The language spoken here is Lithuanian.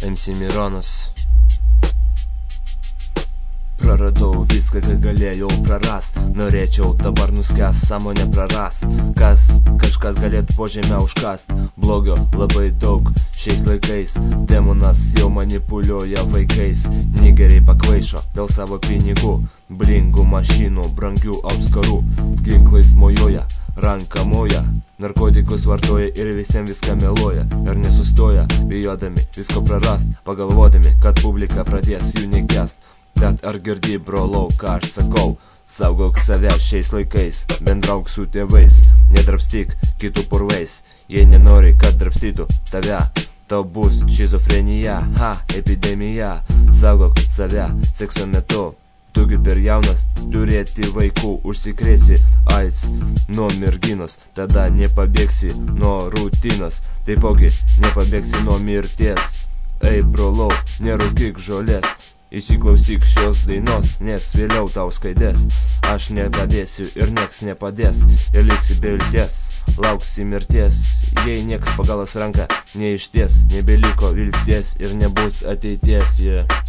MC Mironas. Praradau viską, ką galėjau prarast. Norėčiau dabar nuskęst, sąmonę prarast. Kažkas galėtų po žemę užkast. Blogio labai daug šiais laikais. Demonas jau manipuliuoja vaikais. Nigeriai pakvaišo dėl savo pinigų. Blingų mašinų, brangių auskarų. Ginklais mojuoja, ranka moja. Narkotikus vartoja ir visiems viską meluoja. Ir nesustoja, bijodami visko prarast. Pagalvodami, kad publika pradės jų nekęst. Bet ar girdi, brolau, ką aš sakau? Saugok save šiais laikais, bendrauk su tėvais. Nedrapstyk kitų purvais. Jei nenori, kad drapstytų tave, tau bus šizofrenija, epidemija. Saugok save sekso metu. Tugi per jaunas turėti vaikų. Užsikrėsi AIDS nuo merginos, tada nepabėgsi nuo rutinos. Taipogi nepabėgsi nuo mirties. Ei brolau, nerūkyk žolės. Įsiklausyk šios dainos, nes vėliau tau skaidės. Aš nepadėsiu ir nieks nepadės. Ir liksi be vilties, lauksi mirties. Jei nieks pagalas ranką neišties, nebeliko vilties ir nebus ateities.